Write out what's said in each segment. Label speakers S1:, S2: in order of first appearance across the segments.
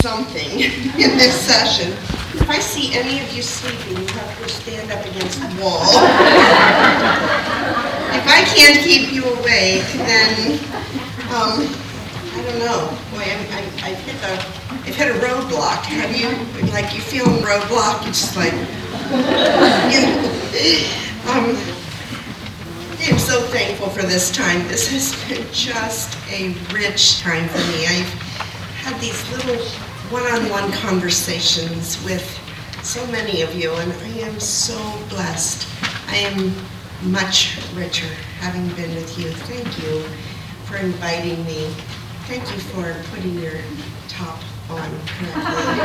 S1: something in this session. If I see any of you sleeping, you have to stand up against the wall. If I can't keep you awake, then I don't know. Boy, I've hit a roadblock. Have you? Like you feel a roadblock? It's just like, you know. I'm so thankful for this time. This has been just a rich time for me. I've had these little one-on-one conversations with so many of you, and I am so blessed. I am much richer having been with you. Thank you for inviting me. Thank you for putting your top on correctly.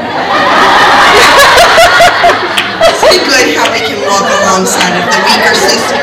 S1: Isn't it good how we can walk alongside of the weaker sister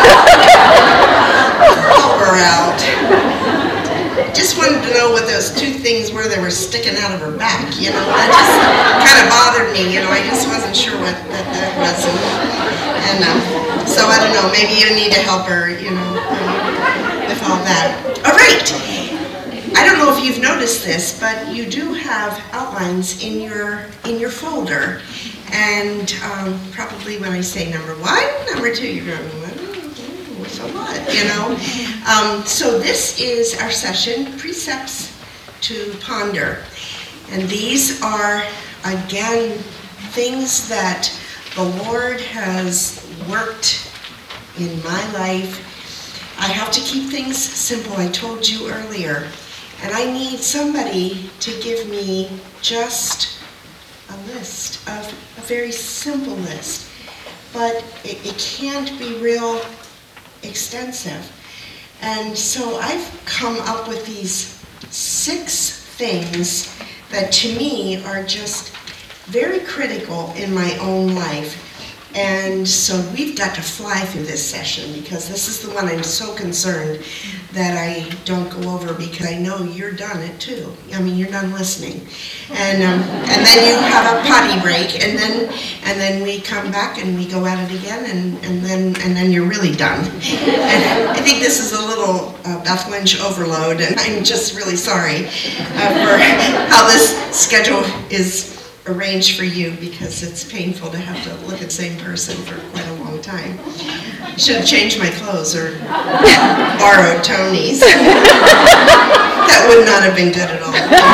S1: and help her out? Just wanted to know what those two things were that were sticking out of her back, you know. That just kind of bothered me, you know. I just wasn't sure what that was. And so I don't know, maybe you need to help her, you know, with all that. All right. I don't know if you've noticed this, but you do have outlines in your folder. And probably when I say number one, number two, you're going, so what, you know? So this is our session, Precepts to Ponder. And these are, again, things that the Lord has worked in my life. I have to keep things simple, I told you earlier. And I need somebody to give me just a list, a very simple list. But it can't be real extensive. And so I've come up with these 6 things that to me are just very critical in my own life. And so we've got to fly through this session because this is the one I'm so concerned that I don't go over because I know you're done it too. I mean, you're done listening. And then you have a potty break, and then we come back and we go at it again, and then you're really done. And I think this is a little Beth Lynch overload, and I'm just really sorry for how this schedule is arranged for you because it's painful to have to look at the same person for quite a long time. I should have changed my clothes or borrowed Tony's. That would not have been good at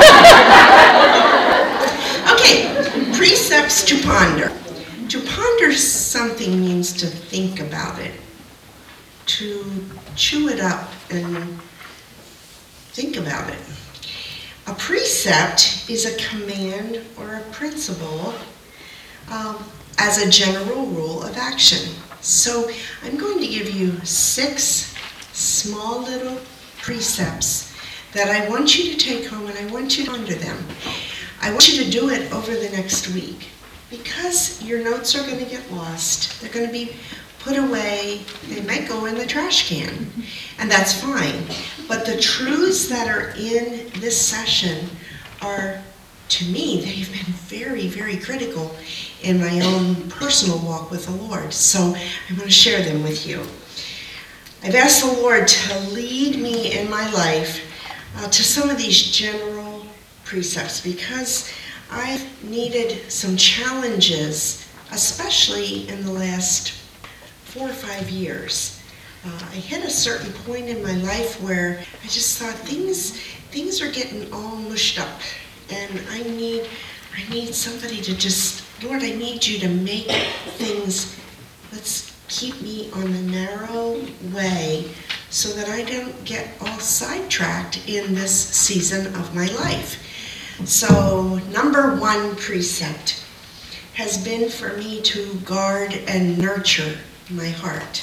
S1: all. Okay, precepts to ponder. To ponder something means to think about it, to chew it up and think about it. A precept is a command or a principle as a general rule of action. So I'm going to give you 6 small little precepts that I want you to take home, and I want you to ponder them. I want you to do it over the next week because your notes are going to get lost. They're going to be put away. They might go in the trash can, and that's fine. But the truths that are in this session are, to me, they've been very, very critical in my own personal walk with the Lord. So I'm going to share them with you. I've asked the Lord to lead me in my life to some of these general precepts because I've needed some challenges, especially in the last 4 or 5 years. I hit a certain point in my life where I just thought things are getting all mushed up, and I need somebody to just, Lord, I need you to make things, let's keep me on the narrow way so that I don't get all sidetracked in this season of my life. So number 1 precept has been for me to guard and nurture my heart.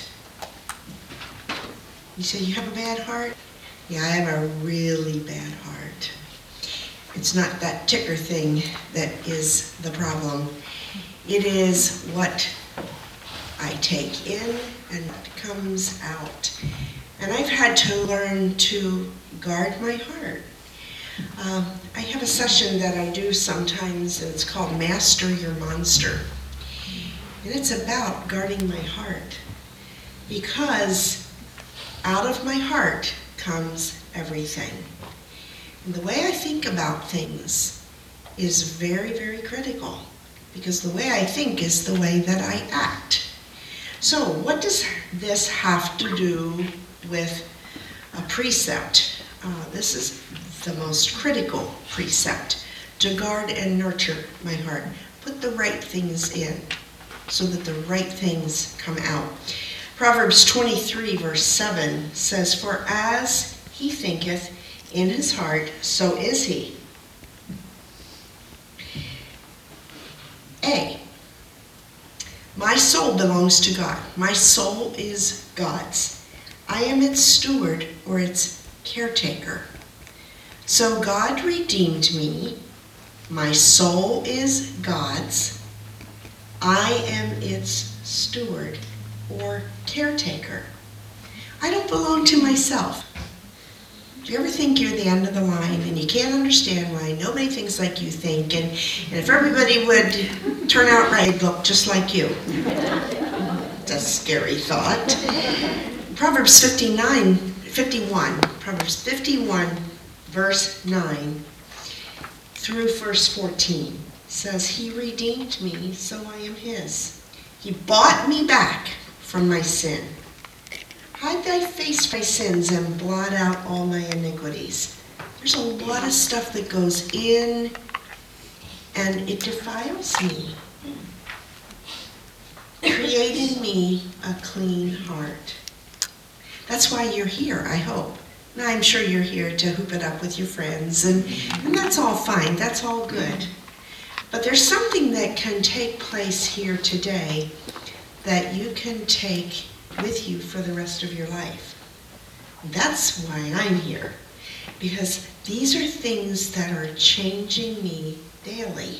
S1: You say, you have a bad heart? Yeah, I have a really bad heart. It's not that ticker thing that is the problem. It is what I take in and what comes out. And I've had to learn to guard my heart. I have a session that I do sometimes, and it's called Master Your Monster. And it's about guarding my heart. Because out of my heart comes everything. And the way I think about things is very, very critical, because the way I think is the way that I act. So what does this have to do with a precept? This is the most critical precept: to guard and nurture my heart. Put the right things in so that the right things come out. Proverbs 23 verse 7 says, "For as he thinketh in his heart, so is he." A, my soul belongs to God. My soul is God's. I am its steward or its caretaker. So God redeemed me. My soul is God's. I am its steward or caretaker. I don't belong to myself. Do you ever think you're the end of the line and you can't understand why nobody thinks like you think, and if everybody would turn out right, they'd look just like you? It's a scary thought. Proverbs 51, verse 9 through verse 14 says, "He redeemed me, so I am his. He bought me back from my sin. Hide thy face from my sins and blot out all my iniquities." There's a lot of stuff that goes in and it defiles me. "Create in me a clean heart." That's why you're here, I hope. Now, I'm sure you're here to hoop it up with your friends, and that's all fine, that's all good. But there's something that can take place here today that you can take with you for the rest of your life. That's why I'm here, because these are things that are changing me daily.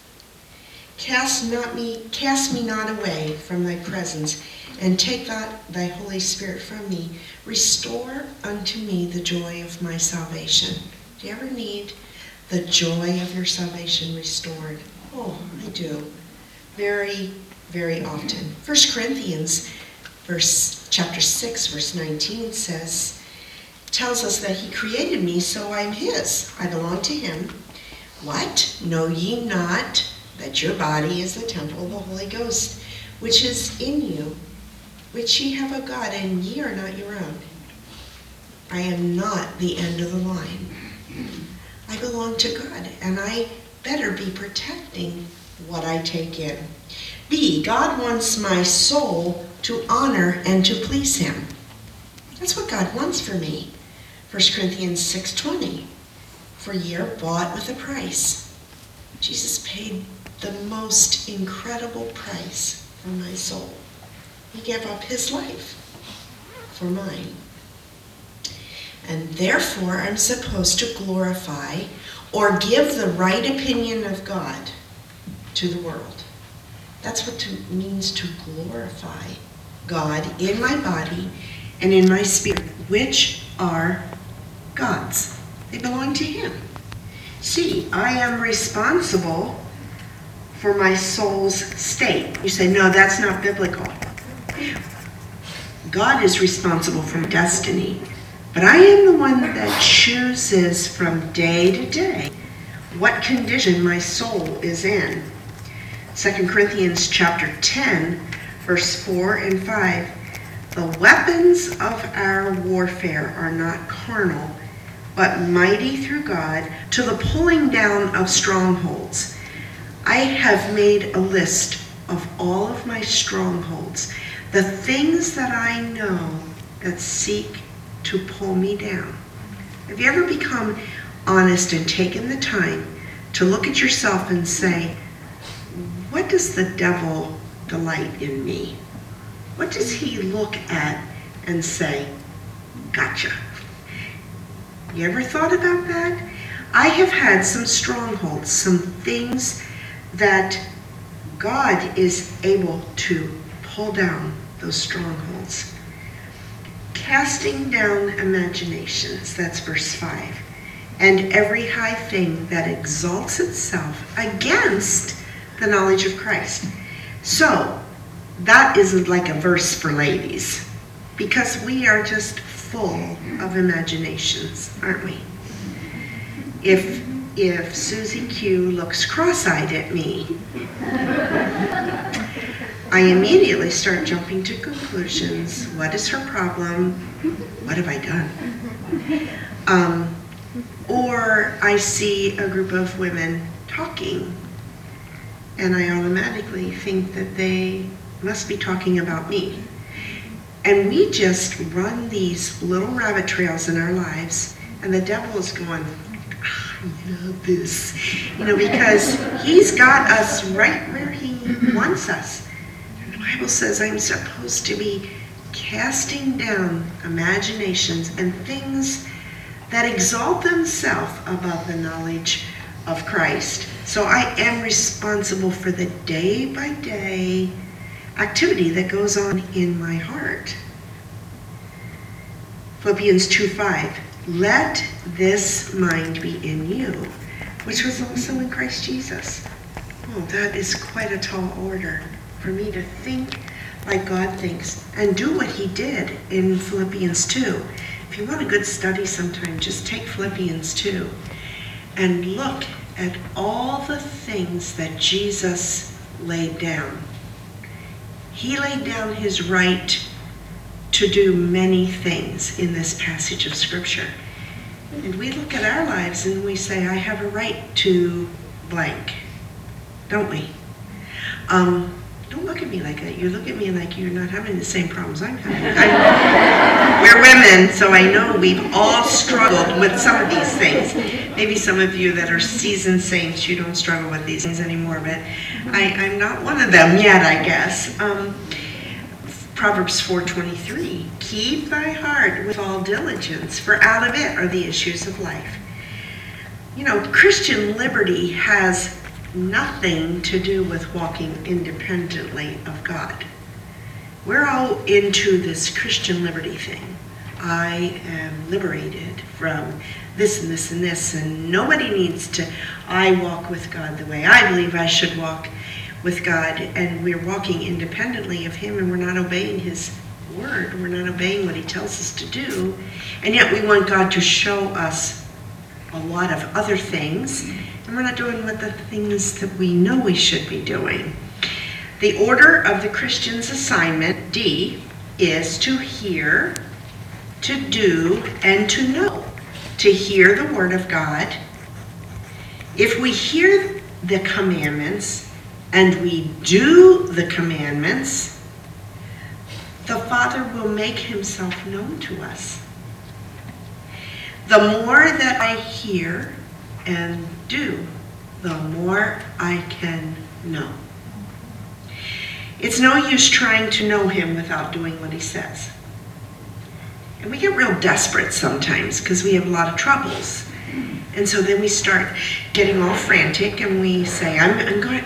S1: Cast me not away from thy presence, and take not thy Holy Spirit from me. Restore unto me the joy of my salvation. Do you ever need the joy of your salvation restored? Oh, I do. Very, very often. 1 Corinthians chapter 6, verse 19 tells us that he created me, so I'm his. I belong to him. What? Know ye not that your body is the temple of the Holy Ghost, which is in you, which ye have of God, and ye are not your own? I am not the end of the line. I belong to God, and I better be protecting what I take in. B, God wants my soul to honor and to please him. That's what God wants for me. 1 Corinthians 6:20, "For ye are bought with a price." Jesus paid the most incredible price for my soul. He gave up his life for mine. And therefore, I'm supposed to glorify or give the right opinion of God to the world. That's what it means to glorify God in my body and in my spirit, which are God's. They belong to him. See, I am responsible for my soul's state. You say, no, that's not biblical. God is responsible for destiny, but I am the one that chooses from day to day what condition my soul is in. 2 Corinthians chapter 10, verse 4 and 5, "The weapons of our warfare are not carnal, but mighty through God to the pulling down of strongholds. I have made a list of all of my strongholds, the things that I know that seek to pull me down." Have you ever become honest and taken the time to look at yourself and say, what does the devil delight in me? What does he look at and say, gotcha? You ever thought about that? I have had some strongholds, some things that God is able to pull down those strongholds. Casting down imaginations, that's verse 5, and every high thing that exalts itself against the knowledge of Christ. So, that isn't like a verse for ladies, because we are just full of imaginations, aren't we? If if Susie Q looks cross-eyed at me, I immediately start jumping to conclusions. What is her problem? What have I done? Or I see a group of women talking, and I automatically think that they must be talking about me. And we just run these little rabbit trails in our lives, and the devil is going, I love this, because he's got us right where he wants us. And the Bible says I'm supposed to be casting down imaginations and things that exalt themselves above the knowledge of Christ. So I am responsible for the day-by-day activity that goes on in my heart. Philippians 2:5, let this mind be in you, which was also in Christ Jesus. Oh, that is quite a tall order for me to think like God thinks and do what he did in Philippians 2. If you want a good study sometime, just take Philippians 2 and look at all the things that Jesus laid down. He laid down his right to do many things in this passage of Scripture. And we look at our lives and we say, I have a right to blank, don't we? Don't look at me like that. You look at me like you're not having the same problems I'm having. We're women, so I know we've all struggled with some of these things. Maybe some of you that are seasoned saints, you don't struggle with these things anymore, but I'm not one of them yet, I guess. Proverbs 4:23, keep thy heart with all diligence, for out of it are the issues of life. Christian liberty has nothing to do with walking independently of God. We're all into this Christian liberty thing. I am liberated from this and this and this, and nobody needs to, I walk with God the way I believe I should walk with God, and we're walking independently of him, and we're not obeying his word. We're not obeying what he tells us to do, and yet we want God to show us a lot of other things, and we're not doing what the things that we know we should be doing. The order of the Christian's assignment, D, is to hear, to do, and to know. To hear the word of God. If we hear the commandments and we do the commandments, the Father will make himself known to us. The more that I hear and do, the more I can know. It's no use trying to know him without doing what he says. And we get real desperate sometimes because we have a lot of troubles. And so then we start getting all frantic and we say, I'm going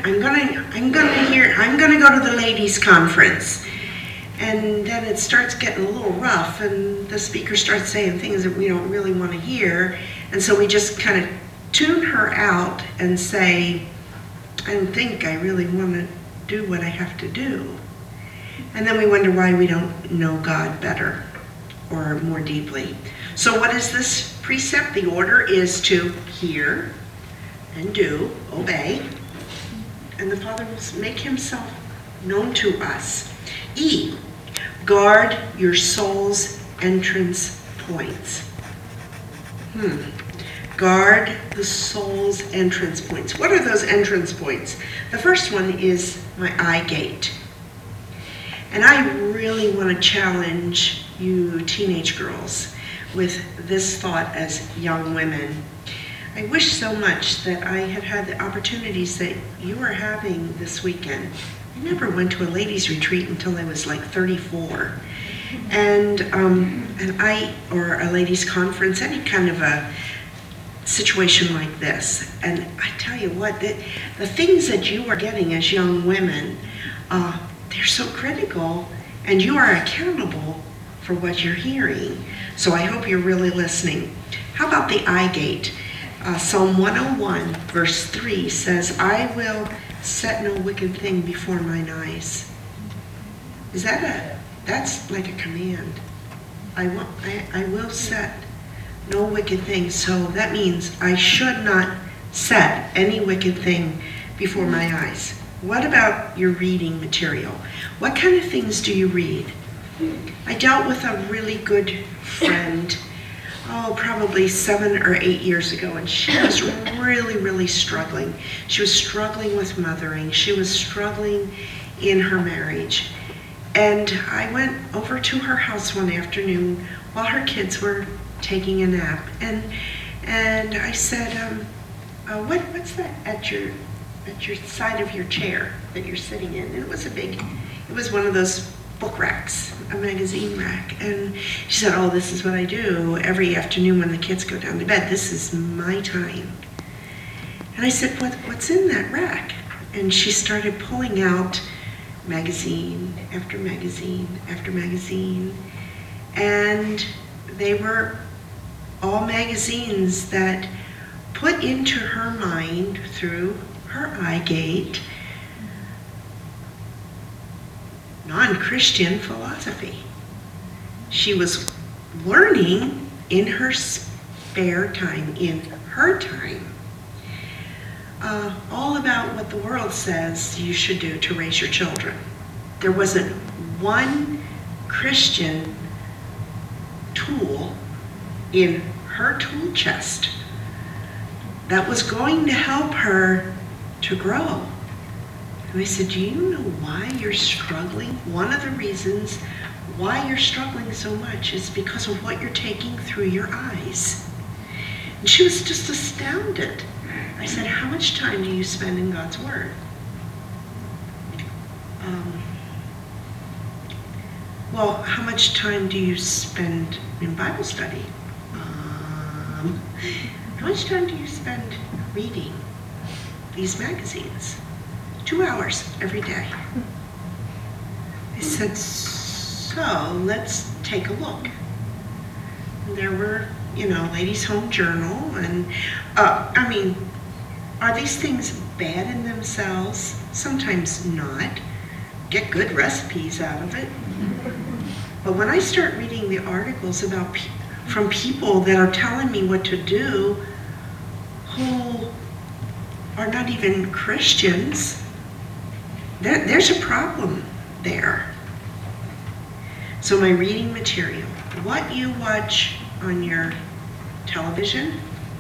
S1: to go to the ladies' conference. And then it starts getting a little rough and the speaker starts saying things that we don't really want to hear. And so we just kind of tune her out and say, I don't think I really want to do what I have to do. And then we wonder why we don't know God better or more deeply. So what is this precept? The order is to hear and do, obey, and the Father will make himself known to us. E, guard your soul's entrance points. Guard the soul's entrance points. What are those entrance points? The first one is my eye gate. And I really want to challenge you teenage girls with this thought as young women. I wish so much that I had had the opportunities that you are having this weekend. I never went to a ladies' retreat until I was like 34. And or a ladies' conference, any kind of a situation like this. And I tell you what, the things that you are getting as young women, they're so critical, and you are accountable for what you're hearing. So I hope you're really listening. How about the eye gate? Psalm 101 verse 3 says, I will set no wicked thing before mine eyes. That's like a command. I will set no wicked thing. So that means I should not
S2: set any wicked thing before my eyes. What about your reading material? What kind of things do you read? I dealt with a really good friend, probably 7 or 8 years ago, and she was really, really struggling. She was struggling with mothering. She was struggling in her marriage. And I went over to her house one afternoon while her kids were taking a nap, and I said, what's that at your side of your chair that you're sitting in? And it was one of those book racks, a magazine rack. And she said, oh, this is what I do every afternoon when the kids go down to bed. This is my time. And I said, what's in that rack? And she started pulling out magazine after magazine after magazine. And they were all magazines that put into her mind through her eye gate non-Christian philosophy. She was learning in her spare time, in her time, all about what the world says you should do to raise your children. There wasn't one Christian tool in her tool chest that was going to help her to grow. And I said, do you know why you're struggling? One of the reasons why you're struggling so much is because of what you're taking through your eyes. And she was just astounded. I said, how much time do you spend in God's Word? Well, how much time do you spend in Bible study? How much time do you spend reading these magazines? 2 hours every day. I said, so let's take a look. And there were, Ladies' Home Journal, and are these things bad in themselves? Sometimes not. Get good recipes out of it. But when I start reading the articles from people that are telling me what to do, who are not even Christians, there's a problem there. So my reading material, what you watch on your television,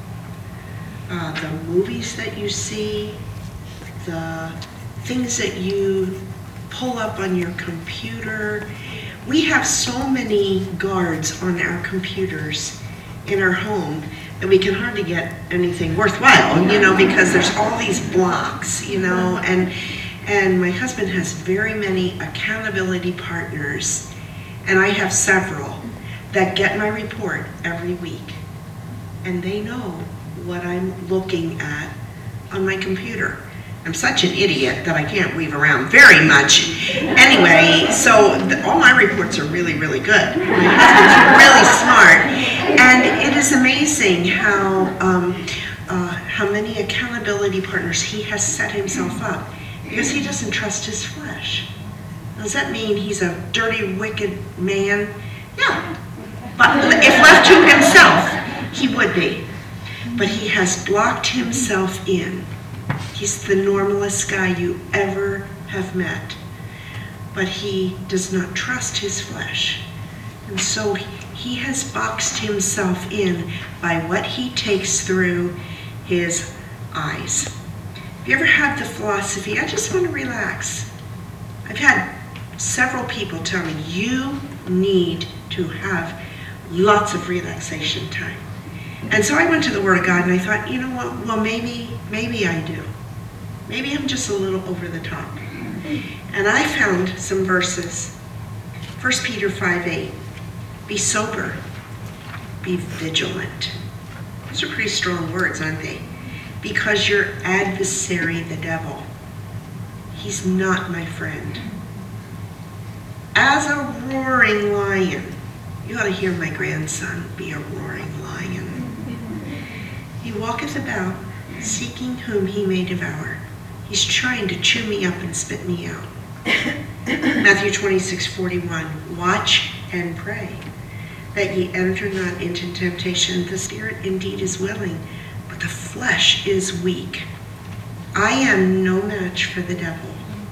S2: the movies that you see, the things that you pull up on your computer. We have so many guards on our computers in our home that we can hardly get anything worthwhile, because there's all these blocks, and my husband has very many accountability partners, and I have several that get my report every week, and they know what I'm looking at on my computer. I'm such an idiot that I can't weave around very much. Anyway, so all my reports are really, really good. My husband's really smart, and it is amazing how many accountability partners he has set himself up, because he doesn't trust his flesh. Does that mean he's a dirty, wicked man? No. But if left to himself, he would be. But he has blocked himself in. He's the normalest guy you ever have met. But he does not trust his flesh. And so he has boxed himself in by what he takes through his eyes. Have you ever had the philosophy, I just want to relax? I've had several people tell me, you need to have lots of relaxation time. And so I went to the Word of God and I thought, you know what, well maybe I do. Maybe I'm just a little over the top. And I found some verses. 1 Peter 5:8, be sober, be vigilant. Those are pretty strong words, aren't they? Because your adversary, the devil, he's not my friend. As a roaring lion, you ought to hear my grandson be a roaring lion. He walketh about, seeking whom he may devour. He's trying to chew me up and spit me out. Matthew 26:41, watch and pray, that ye enter not into temptation. The spirit indeed is willing, but the flesh is weak. I am no match for the devil.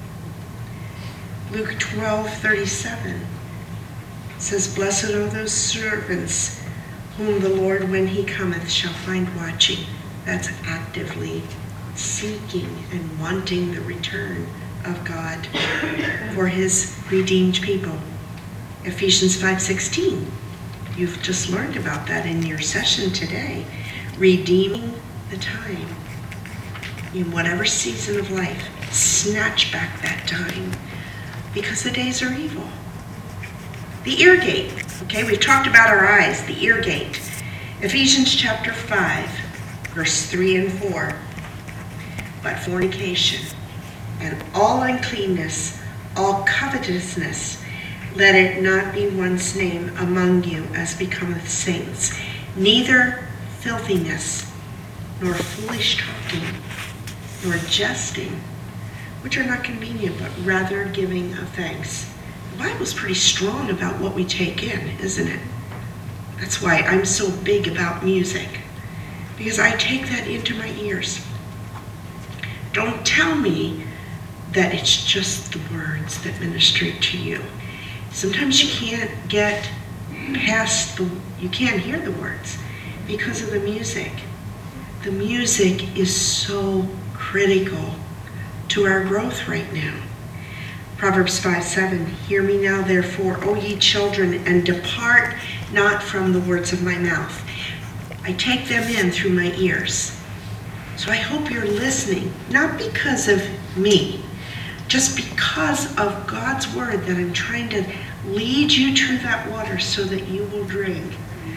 S2: Luke 12:37 says, Blessed are those servants whom the Lord, when he cometh, shall find watching. That's actively seeking and wanting the return of God for his redeemed people. Ephesians 5:16. You've just learned about that in your session today. Redeeming the time. In whatever season of life, snatch back that time, because the days are evil. The ear gate. Okay, we've talked about our eyes, the ear gate. Ephesians chapter 5, verse 3 and 4. But fornication and all uncleanness, all covetousness, let it not be one's name among you as becometh saints, neither filthiness, nor foolish talking, nor jesting, which are not convenient, but rather giving of thanks. The Bible's pretty strong about what we take in, isn't it? That's why I'm so big about music, because I take that into my ears. Don't tell me that it's just the words that minister to you. Sometimes you can't get past you can't hear the words because of the music. The music is so critical to our growth right now. Proverbs 5:7, hear me now, therefore, O ye children, and depart not from the words of my mouth. I take them in through my ears. So I hope you're listening, not because of me, just because of God's word that I'm trying to lead you to that water so that you will drink.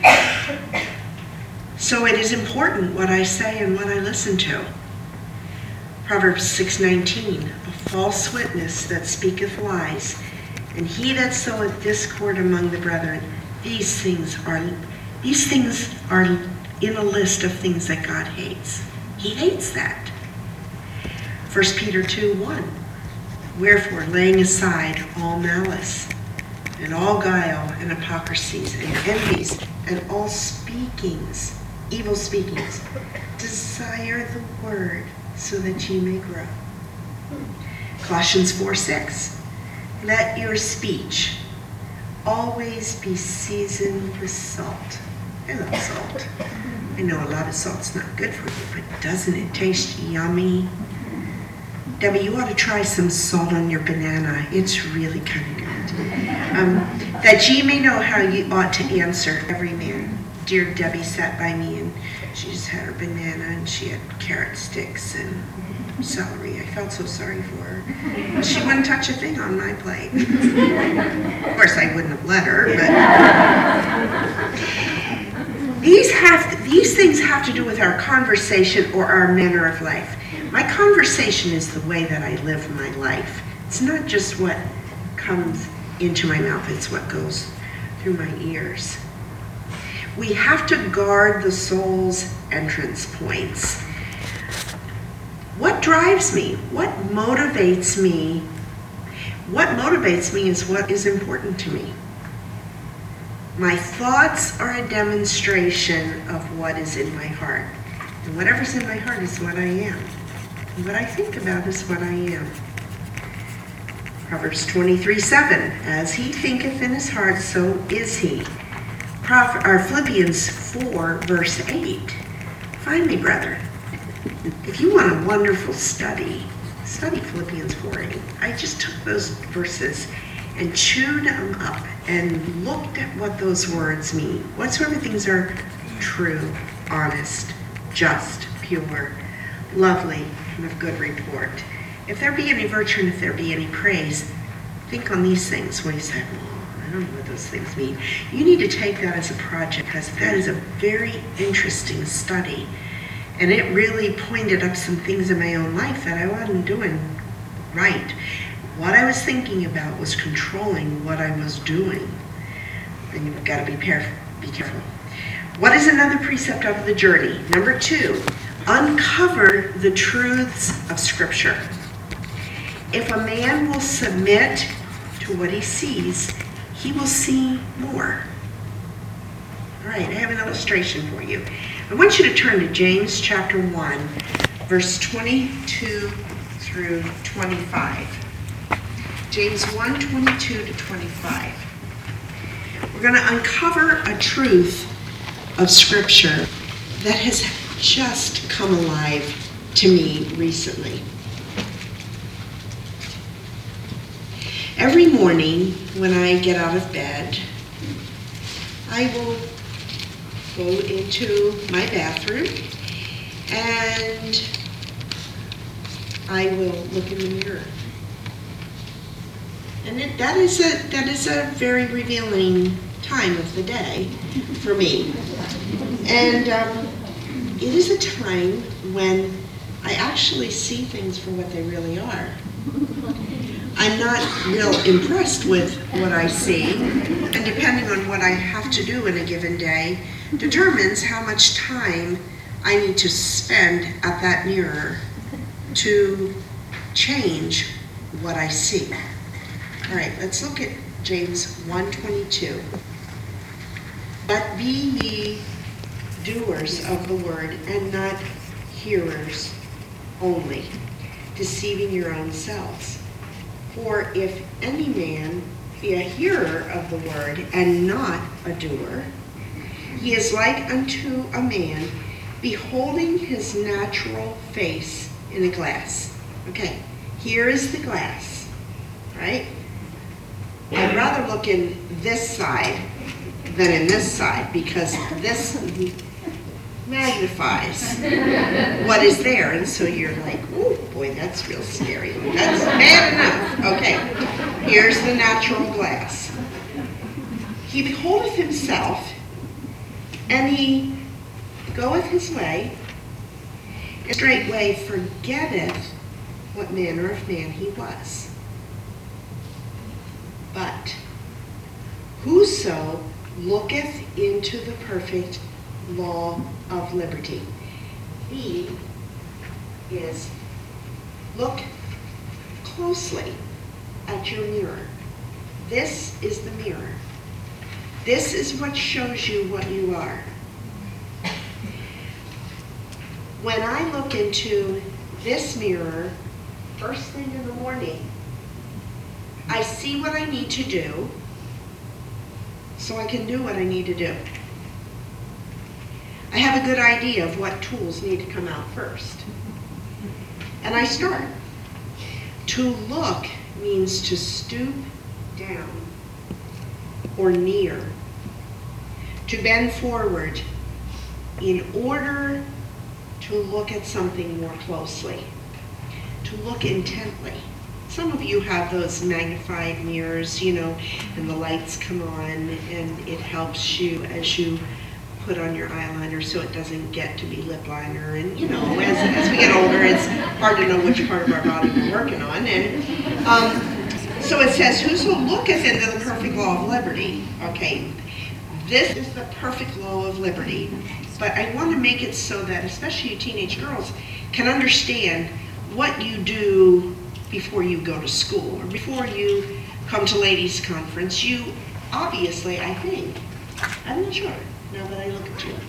S2: So it is important what I say and what I listen to. Proverbs 6:19, a false witness that speaketh lies, and he that soweth discord among the brethren. These things are in a list of things that God hates. He hates that. 1 Peter 2:1, wherefore laying aside all malice, and all guile, and hypocrisies, and envies, and all speakings, evil speakings, desire the word, so that ye may grow. Colossians 4:6, let your speech always be seasoned with salt. I love salt. I know a lot of salt's not good for you, but doesn't it taste yummy? Debbie, you ought to try some salt on your banana. It's really kind of good. That ye may know how ye ought to answer every man. Dear Debbie sat by me, and she just had her banana, and she had carrot sticks and celery. I felt so sorry for her. She wouldn't touch a thing on my plate. Of course, I wouldn't have let her, but these things have to do with our conversation or our manner of life. My conversation is the way that I live my life. It's not just what comes into my mouth, it's what goes through my ears. We have to guard the soul's entrance points. What drives me? What motivates me? What motivates me is what is important to me. My thoughts are a demonstration of what is in my heart. And whatever's in my heart is what I am. And what I think about is what I am. Proverbs 23:7, as he thinketh in his heart, so is he. Philippians 4, verse 8. Finally, brethren, if you want a wonderful study Philippians 4:8. I just took those verses and chewed them up and looked at what those words mean. Whatsoever things are true, honest, just, pure, lovely, and of good report. If there be any virtue and if there be any praise, think on these things. When you say, I don't know what those things mean. You need to take that as a project, because that is a very interesting study. And it really pointed up some things in my own life that I wasn't doing right. What I was thinking about was controlling what I was doing. And you've got to be careful. What is another precept of the journey? Number 2, uncover the truths of Scripture. If a man will submit to what he sees, he will see more. All right, I have an illustration for you. I want you to turn to James chapter 1, verse 22 through 25. James 1, 22 to 25. We're going to uncover a truth of Scripture that has just come alive to me recently. Every morning when I get out of bed, I will go into my bathroom and I will look in the mirror. And that is a very revealing time of the day for me. And it is a time when I actually see things for what they really are. I'm not real impressed with what I see, and depending on what I have to do in a given day, determines how much time I need to spend at that mirror to change what I see. All right, let's look at James 1:22. But be ye doers of the word, and not hearers only, deceiving your own selves. For if any man be a hearer of the word, and not a doer, he is like unto a man beholding his natural face in a glass. Okay, here is the glass, right? I'd rather look in this side than in this side, because this magnifies what is there, and so you're like, oh boy, that's real scary. That's bad enough. Okay, here's the natural glass. He beholdeth himself, and he goeth his way, and straightway forgetteth what manner of man he was. But whoso looketh into the perfect law of liberty, he is, look closely at your mirror. This is the mirror. This is what shows you what you are. When I look into this mirror first thing in the morning, I see what I need to do so I can do what I need to do. I have a good idea of what tools need to come out first. And I start. To look means to stoop down or near, to bend forward in order to look at something more closely, to look intently. Some of you have those magnified mirrors, and the lights come on, and it helps you as you put on your eyeliner so it doesn't get to be lip liner. And as we get older, it's hard to know which part of our body we're working on. And so it says, whoso looketh into the perfect law of liberty. Okay, this is the perfect law of liberty. But I want to make it so that, especially you teenage girls, can understand what you do before you go to school or before you come to ladies' conference. You obviously, I think, I'm not sure now that I look at you.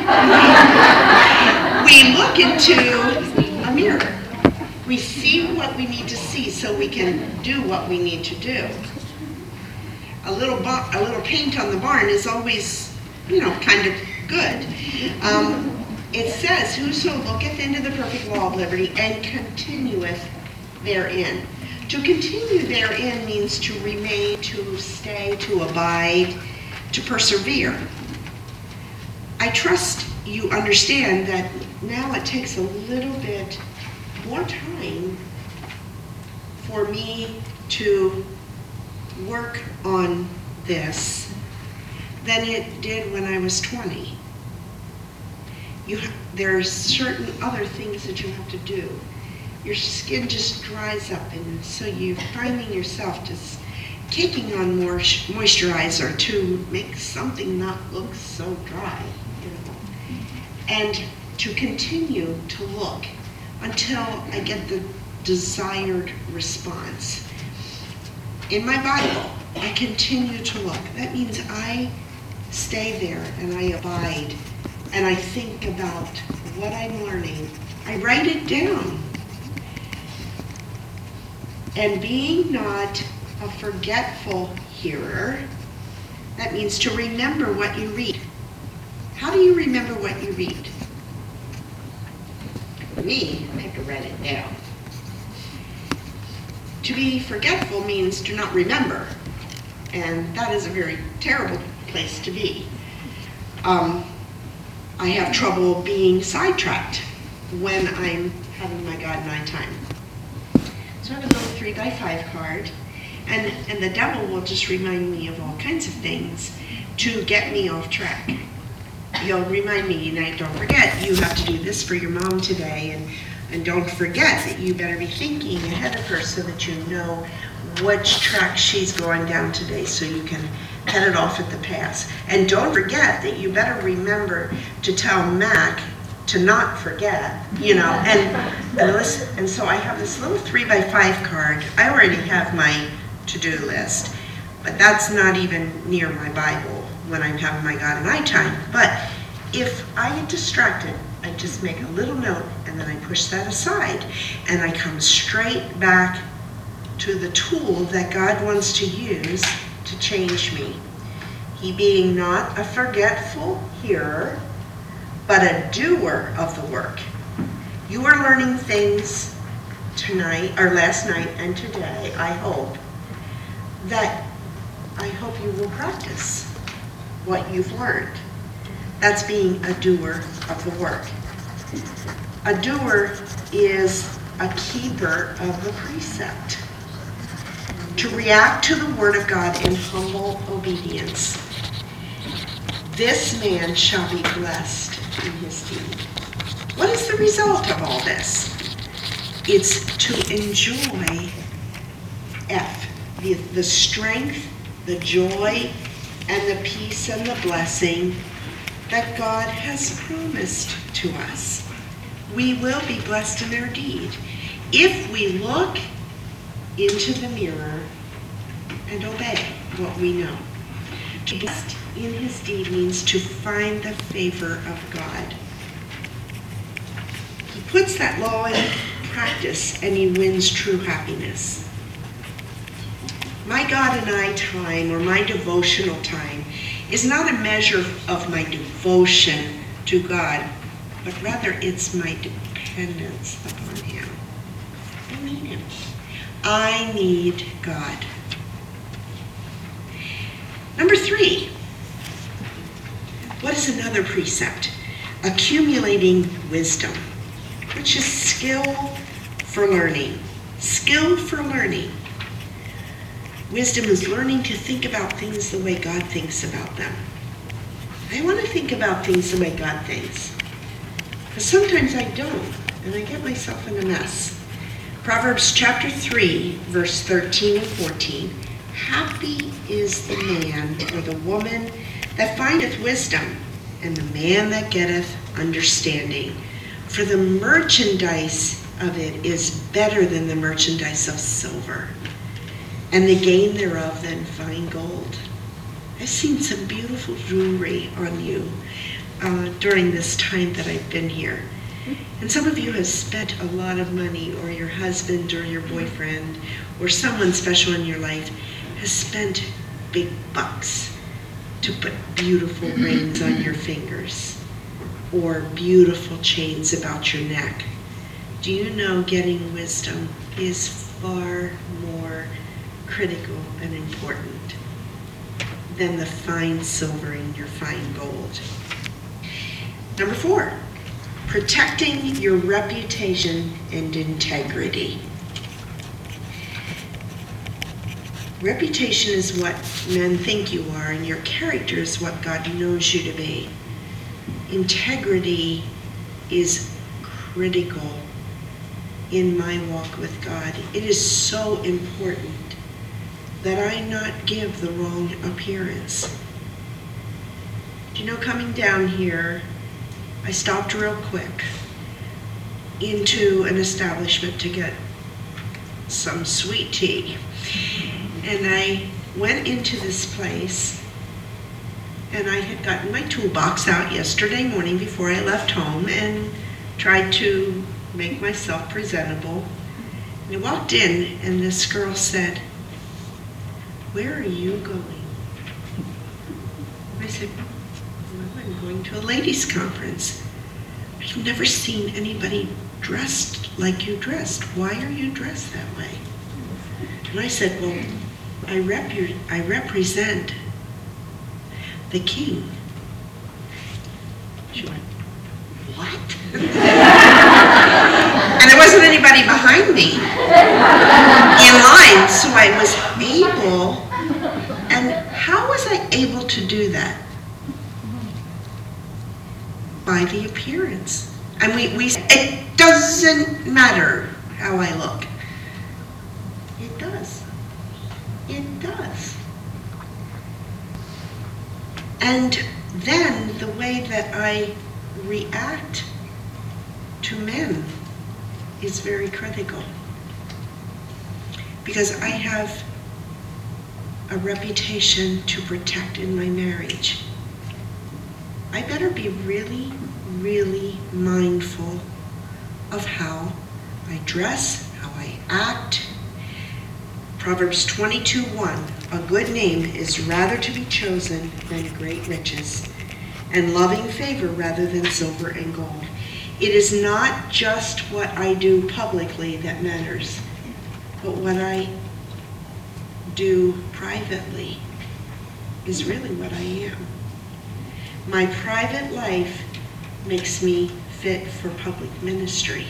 S2: No. We look into a mirror. We see what we need to see so we can do what we need to do. A little paint on the barn is always, kind of good. It says, whoso looketh into the perfect law of liberty and continueth therein. To continue therein means to remain, to stay, to abide, to persevere. I trust you understand that now it takes a little bit more time for me to work on this than it did when I was 20. There are certain other things that you have to do. Your skin just dries up, and so you're finding yourself just taking on more moisturizer to make something not look so dry, and to continue to look until I get the desired response. In my Bible, I continue to look. That means I stay there and I abide and I think about what I'm learning, I write it down. And being not a forgetful hearer, that means to remember what you read. How do you remember what you read? For me, I have to write it down. To be forgetful means to not remember, and that is a very terrible place to be. I have trouble being sidetracked when I'm having my God and I time. So I have a little 3x5 card, and the devil will just remind me of all kinds of things to get me off track. He'll remind me, don't forget, you have to do this for your mom today, and don't forget that you better be thinking ahead of her so that you know which track she's going down today so you can cut it off at the pass. And don't forget that you better remember to tell Mac to not forget, and listen. And so I have this little 3x5 card. I already have my to-do list, but that's not even near my Bible when I'm having my God and I time. But if I get distracted, I just make a little note and then I push that aside and I come straight back to the tool that God wants to use to change me. He being not a forgetful hearer, but a doer of the work. You are learning things tonight, or last night and today, I hope you will practice what you've learned. That's being a doer of the work. A doer is a keeper of the precept. To react to the word of God in humble obedience. This man shall be blessed in his deed. What is the result of all this? It's to enjoy the strength, the joy, and the peace and the blessing that God has promised to us. We will be blessed in our deed if we look into the mirror and obey what we know. To be blessed in his deed means to find the favor of God. He puts that law in practice and he wins true happiness. My God and I time, or my devotional time, is not a measure of my devotion to God, but rather it's my dependence upon him. I need him. I need God. Number 3. What is another precept? Accumulating wisdom, which is skill for learning. Skill for learning. Wisdom is learning to think about things the way God thinks about them. I want to think about things the way God thinks. But sometimes I don't, and I get myself in a mess. Proverbs chapter 3, verse 13 and 14. Happy is the man or the woman that findeth wisdom, and the man that getteth understanding. For the merchandise of it is better than the merchandise of silver, and the gain thereof than fine gold. I've seen some beautiful jewelry on you during this time that I've been here. And some of you have spent a lot of money, or your husband or your boyfriend or someone special in your life has spent big bucks to put beautiful rings on your fingers or beautiful chains about your neck. Do you know getting wisdom is far more critical and important than the fine silver in your fine gold? Number 4, protecting your reputation and integrity. Reputation is what men think you are, and your character is what God knows you to be. Integrity is critical in my walk with God. It is so important that I not give the wrong appearance. Do you know, coming down here, I stopped real quick into an establishment to get some sweet tea. And I went into this place, and I had gotten my toolbox out yesterday morning before I left home and tried to make myself presentable. And I walked in, and this girl said, "Where are you going?" I said, "Well, I'm going to a ladies' conference. I've never seen anybody dressed like you dressed. Why are you dressed that way?" And I said, "Well, I represent the king." She went, "What?" And there wasn't anybody behind me in line, so I was able, and how was I able to do that? By the appearance. And it doesn't matter how I look. It does. It does. And then the way that I react to men is very critical. Because I have a reputation to protect in my marriage. I better be really, really mindful of how I dress, how I act. Proverbs 22:1, "A good name is rather to be chosen than great riches, and loving favor rather than silver and gold." It is not just what I do publicly that matters, but what I do privately is really what I am. My private life makes me fit for public ministry.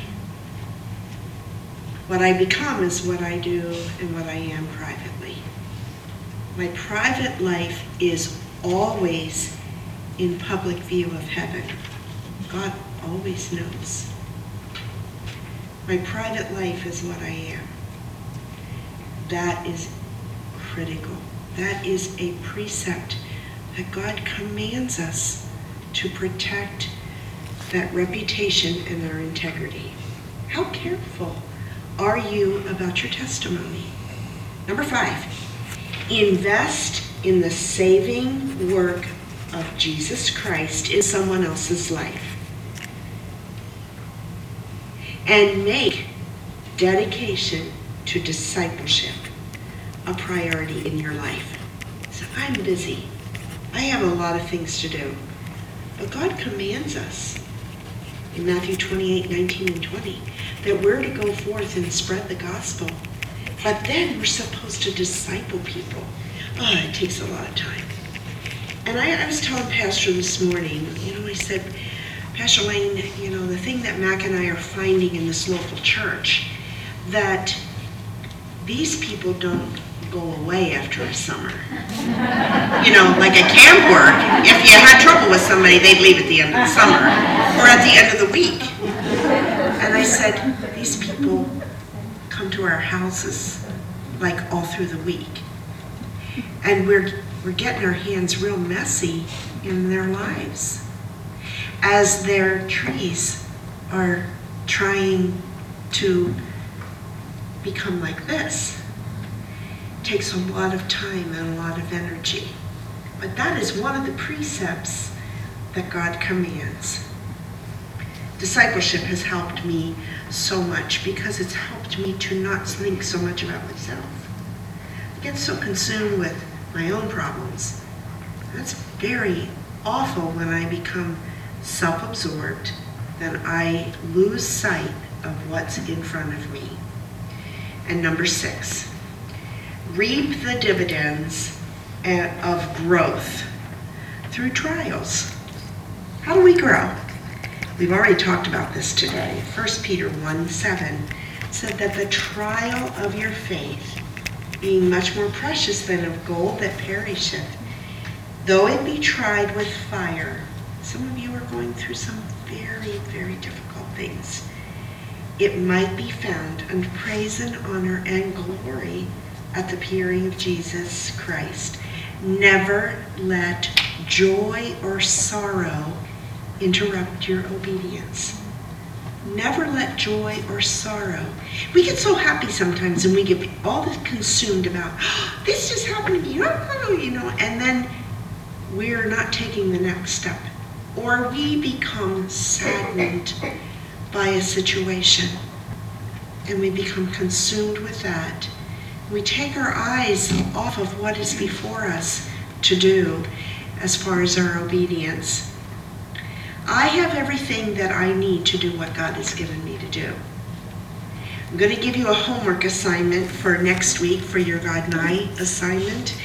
S2: What I become is what I do and what I am privately. My private life is always in public view of heaven. God always knows. My private life is what I am. That is critical. That is a precept that God commands us to protect that reputation and our integrity. How careful are you about your testimony? Number 5, invest in the saving work of Jesus Christ in someone else's life. And make dedication to discipleship a priority in your life. So I'm busy. I have a lot of things to do. But God commands us in Matthew 28:19 and 20 that we're to go forth and spread the gospel. But then we're supposed to disciple people. Oh, it takes a lot of time. And I was telling Pastor this morning, I said, "Pastor Lane, the thing that Mac and I are finding in this local church, that these people don't go away after a summer. Like a camp work, if you had trouble with somebody, they'd leave at the end of the summer or at the end of the week." And I said, "These people come to our houses like all through the week. And we're getting our hands real messy in their lives as their trees are trying to become like this. It takes a lot of time and a lot of energy. But that is one of the precepts that God commands. Discipleship has helped me so much because it's helped me to not think so much about myself. I get so consumed with my own problems. That's very awful when I become self-absorbed, then I lose sight of what's in front of me. And number 6, reap the dividends of growth through trials. How do we grow? We've already talked about this today. 1 Peter 1:7 said that the trial of your faith, being much more precious than of gold that perisheth, though it be tried with fire. Some of you are going through some very, very difficult things. It might be found unto praise and honor and glory at the appearing of Jesus Christ. Never let joy or sorrow interrupt your obedience. Never let joy or sorrow. We get so happy sometimes and we get all this consumed about, this just happened to me, and then we are not taking the next step, or we become saddened by a situation and we become consumed with that. We take our eyes off of what is before us to do as far as our obedience. I have everything that I need to do what God has given me to do. I'm going to give you a homework assignment for next week for your God Night assignment.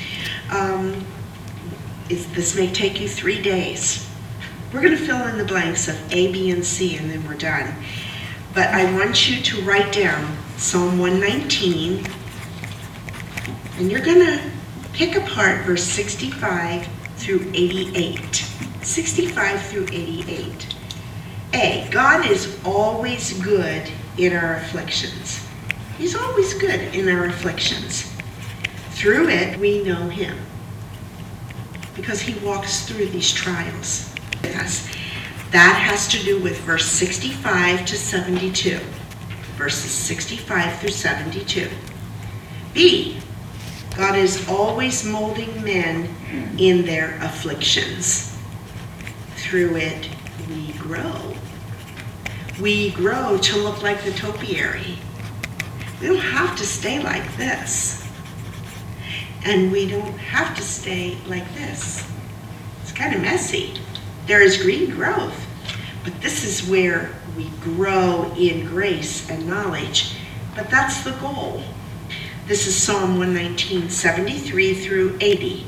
S2: This may take you 3 days. We're going to fill in the blanks of A, B, and C, and then we're done. But I want you to write down Psalm 119, and you're going to pick apart verse 65 through 88. 65 through 88. A, God is always good in our afflictions. He's always good in our afflictions. Through it, we know him, because he walks through these trials with us. That has to do with verse 65 to 72. Verses 65 through 72. B, God is always molding men in their afflictions. Through it, we grow. We grow to look like the topiary. We don't have to stay like this. And we don't have to stay like this. It's kind of messy. There is green growth, but this is where we grow in grace and knowledge. But that's the goal. This is Psalm 119, 73 through 80.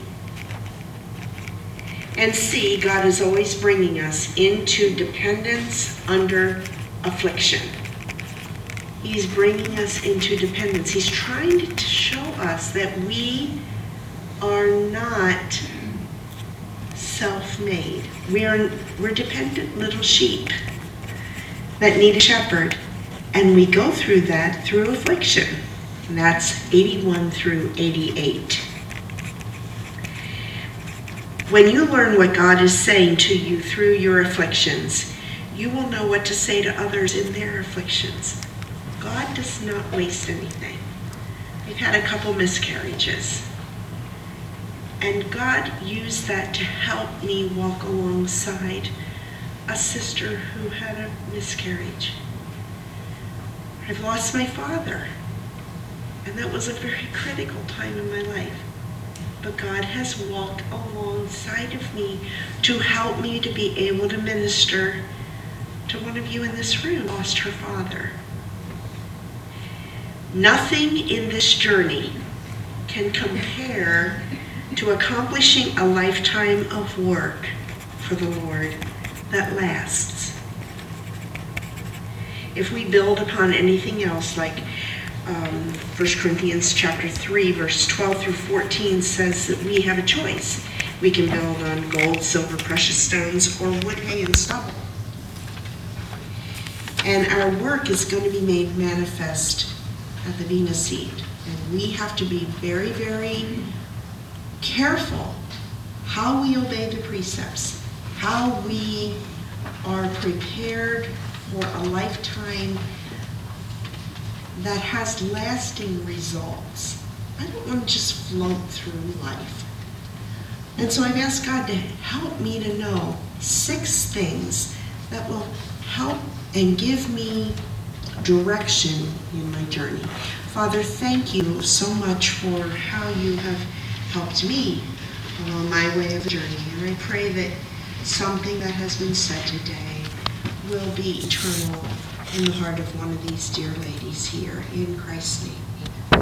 S2: And C, God is always bringing us into dependence under affliction. He's bringing us into dependence. He's trying to show us that we are not self-made. We're dependent little sheep that need a shepherd. And we go through that through affliction. And that's 81 through 88. When you learn what God is saying to you through your afflictions, you will know what to say to others in their afflictions. God does not waste anything. We've had a couple miscarriages. And God used that to help me walk alongside a sister who had a miscarriage. I've lost my father, and that was a very critical time in my life. But God has walked alongside of me to help me to be able to minister to one of you in this room who lost her father. Nothing in this journey can compare to accomplishing a lifetime of work for the Lord that lasts. If we build upon anything else, like 1 Corinthians chapter 3, verse 12 through 14 says that we have a choice. We can build on gold, silver, precious stones, or wood, hay, and stubble. And our work is going to be made manifest at the Bema seat. And we have to be very, very careful how we obey the precepts, how we are prepared for a lifetime that has lasting results. I don't want to just float through life. And so I've asked God to help me to know 6 things that will help and give me direction in my journey. Father, thank you so much for how you have helped me along my way of the journey. And I pray that something that has been said today will be eternal in the heart of one of these dear ladies here. In Christ's name.